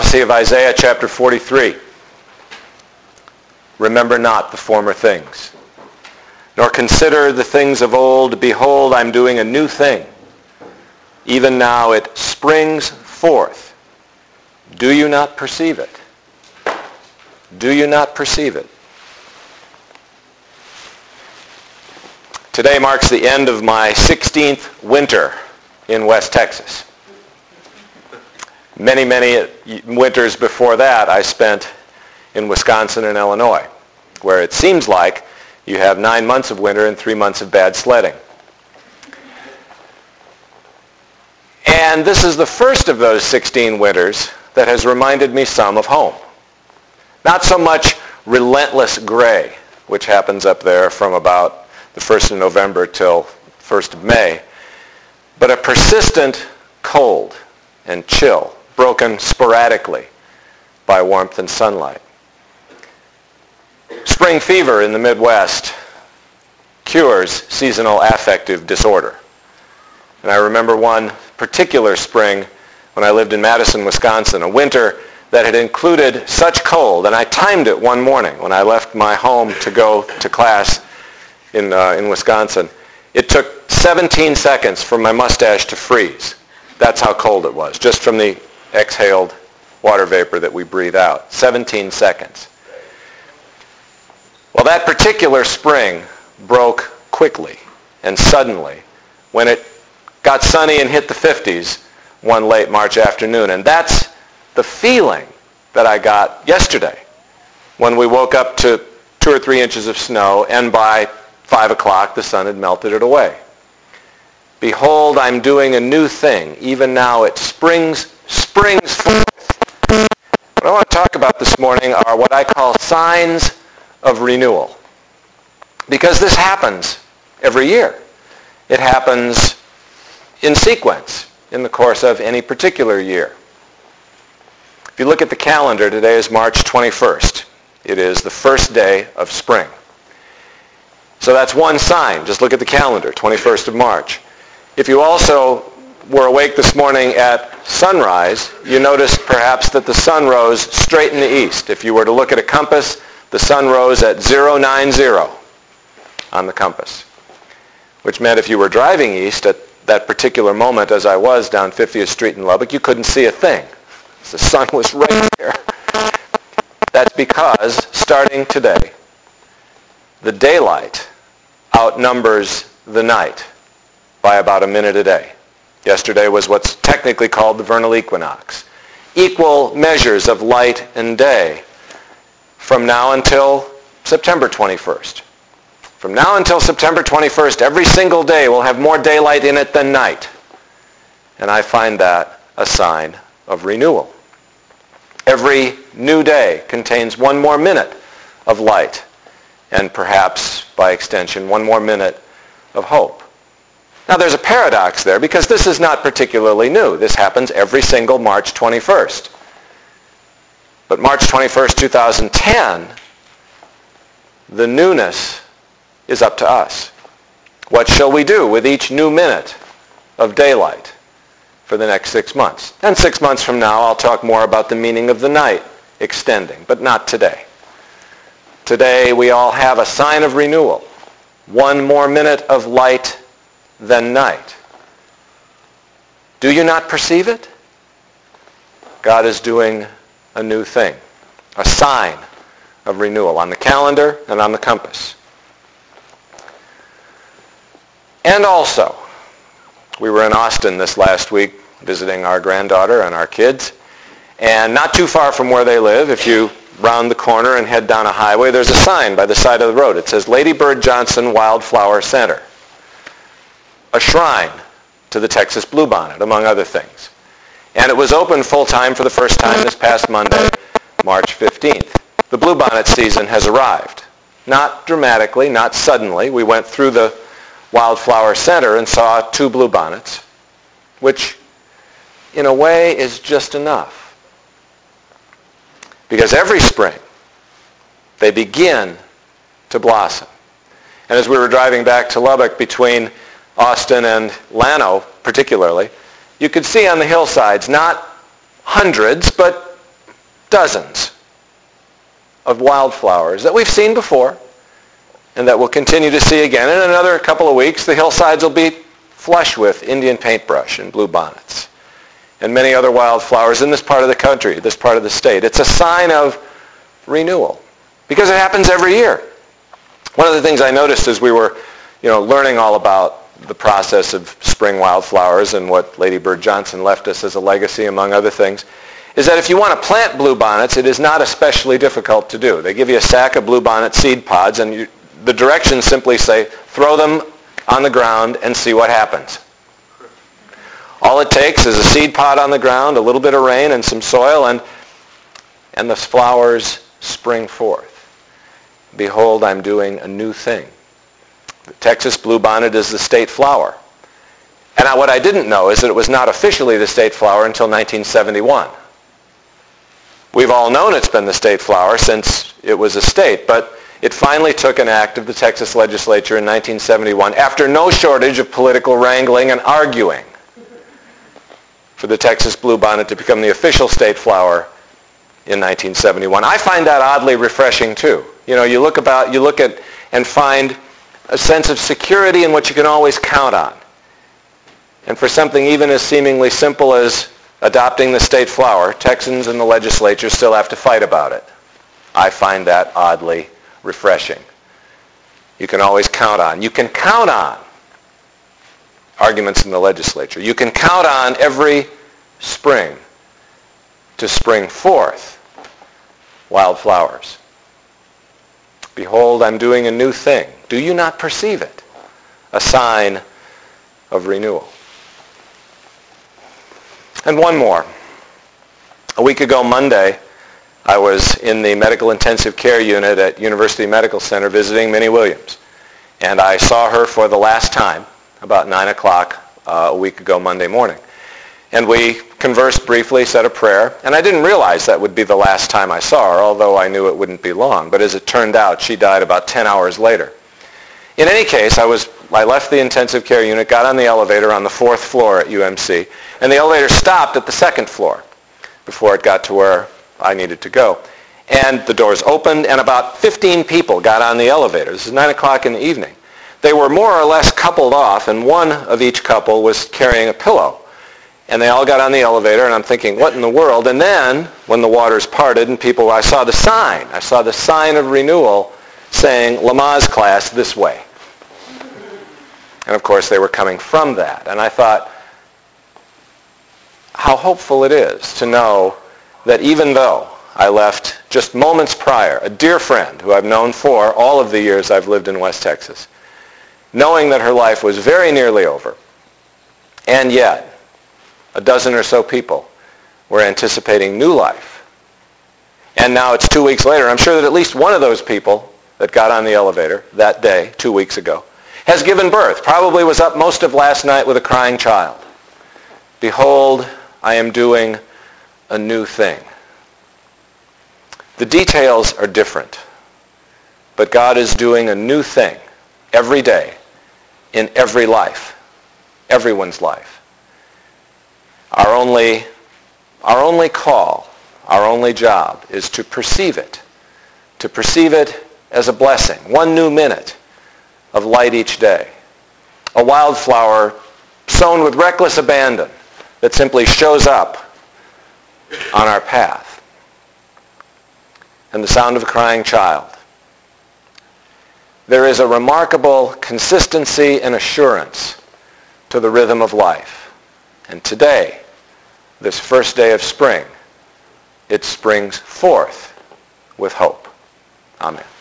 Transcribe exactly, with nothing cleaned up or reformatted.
prophecy of Isaiah chapter forty-three. Remember not the former things, nor consider the things of old. Behold, I'm doing a new thing. Even now it springs forth. Do you not perceive it? Do you not perceive it? Today marks the end of my sixteenth winter in West Texas. Many, many winters before that I spent in Wisconsin and Illinois, where it seems like you have nine months of winter and three months of bad sledding. And this is the first of those sixteen winters that has reminded me some of home. Not so much relentless gray, which happens up there from about the first of November till first of May, but a persistent cold and chill, broken sporadically by warmth and sunlight. Spring fever in the Midwest cures seasonal affective disorder. And I remember one particular spring when I lived in Madison, Wisconsin, a winter that had included such cold, and I timed it one morning when I left my home to go to class in, uh, in Wisconsin. It took seventeen seconds for my mustache to freeze. That's how cold it was, just from the exhaled water vapor that we breathe out. seventeen seconds. Well, that particular spring broke quickly and suddenly when it got sunny and hit the fifties one late March afternoon. And that's the feeling that I got yesterday when we woke up to two or three inches of snow, and by five o'clock the sun had melted it away. Behold, I'm doing a new thing. Even now it springs, springs forth. What I want to talk about this morning are what I call signs of renewal. Because this happens every year. It happens in sequence in the course of any particular year. If you look at the calendar, today is March twenty-first. It is the first day of spring. So that's one sign. Just look at the calendar, twenty-first of March. If you also were awake this morning at sunrise, you noticed perhaps that the sun rose straight in the east. If you were to look at a compass, the sun rose at zero nine zero on the compass, which meant if you were driving east at that particular moment, as I was down fiftieth Street in Lubbock, you couldn't see a thing. The sun was right there. That's because, starting today, the daylight outnumbers the night by about a minute a day. Yesterday was what's technically called the vernal equinox. Equal measures of light and day from now until September twenty-first. From now until September twenty-first, every single day will have more daylight in it than night. And I find that a sign of renewal. Every new day contains one more minute of light, and perhaps, by extension, one more minute of hope. Now there's a paradox there, because this is not particularly new. This happens every single March twenty-first. But March twenty-first, two thousand ten, the newness is up to us. What shall we do with each new minute of daylight for the next six months? And six months from now, I'll talk more about the meaning of the night extending, but not today. Today, we all have a sign of renewal. One more minute of light than night. Do you not perceive it? God is doing a new thing, a sign of renewal on the calendar and on the compass. And also, we were in Austin this last week visiting our granddaughter and our kids, and not too far from where they live, if you round the corner and head down a highway, there's a sign by the side of the road. It says Lady Bird Johnson Wildflower Center, a shrine to the Texas bluebonnet, among other things. And it was open full-time for the first time this past Monday, March fifteenth. The bluebonnet season has arrived. Not dramatically, not suddenly. We went through the Wildflower Center and saw two bluebonnets, which in a way is just enough. Because every spring they begin to blossom. And as we were driving back to Lubbock between Austin and Llano particularly, you could see on the hillsides not hundreds but dozens of wildflowers that we've seen before and that we'll continue to see again. In another couple of weeks, the hillsides will be flush with Indian paintbrush and bluebonnets and many other wildflowers in this part of the country, this part of the state. It's a sign of renewal because it happens every year. One of the things I noticed as we were, you know, learning all about the process of spring wildflowers and what Lady Bird Johnson left us as a legacy, among other things, is that if you want to plant bluebonnets, it is not especially difficult to do. They give you a sack of bluebonnet seed pods, and you, the directions simply say, throw them on the ground and see what happens. All it takes is a seed pod on the ground, a little bit of rain and some soil, and, and the flowers spring forth. Behold, I'm doing a new thing. The Texas bluebonnet is the state flower. And what I didn't know is that it was not officially the state flower until nineteen seventy-one. We've all known it's been the state flower since it was a state, but it finally took an act of the Texas legislature in nineteen seventy-one after no shortage of political wrangling and arguing for the Texas bluebonnet to become the official state flower in nineteen seventy-one. I find that oddly refreshing too. You know, you look about, you look at and find a sense of security in what you can always count on. And for something even as seemingly simple as adopting the state flower, Texans and the legislature still have to fight about it. I find that oddly refreshing. You can always count on. You can count on arguments in the legislature. You can count on every spring to spring forth wildflowers. Behold, I'm doing a new thing. Do you not perceive it? A sign of renewal. And one more. A week ago Monday, I was in the medical intensive care unit at University Medical Center visiting Minnie Williams. And I saw her for the last time about nine o'clock uh, a week ago Monday morning. And we conversed briefly, said a prayer, and I didn't realize that would be the last time I saw her, although I knew it wouldn't be long. But as it turned out, she died about ten hours later. In any case, I was I left the intensive care unit, got on the elevator on the fourth floor at U M C, and the elevator stopped at the second floor before it got to where I needed to go. And the doors opened, and about fifteen people got on the elevator. This is nine o'clock in the evening. They were more or less coupled off, and one of each couple was carrying a pillow. And they all got on the elevator, and I'm thinking, what in the world? And then, when the waters parted and people, I saw the sign. I saw the sign of renewal saying, Lamaze class this way. And of course, they were coming from that. And I thought, how hopeful it is to know that even though I left just moments prior, a dear friend who I've known for all of the years I've lived in West Texas, knowing that her life was very nearly over, and yet a dozen or so people were anticipating new life. And now it's two weeks later. I'm sure that at least one of those people that got on the elevator that day, two weeks ago, has given birth, probably was up most of last night with a crying child. Behold, I am doing a new thing. The details are different, but God is doing a new thing every day in every life, everyone's life. Our only, our only call, our only job is to perceive it, to perceive it as a blessing, one new minute of light each day. A wildflower sown with reckless abandon that simply shows up on our path. And the sound of a crying child. There is a remarkable consistency and assurance to the rhythm of life. And today, this first day of spring, it springs forth with hope. Amen.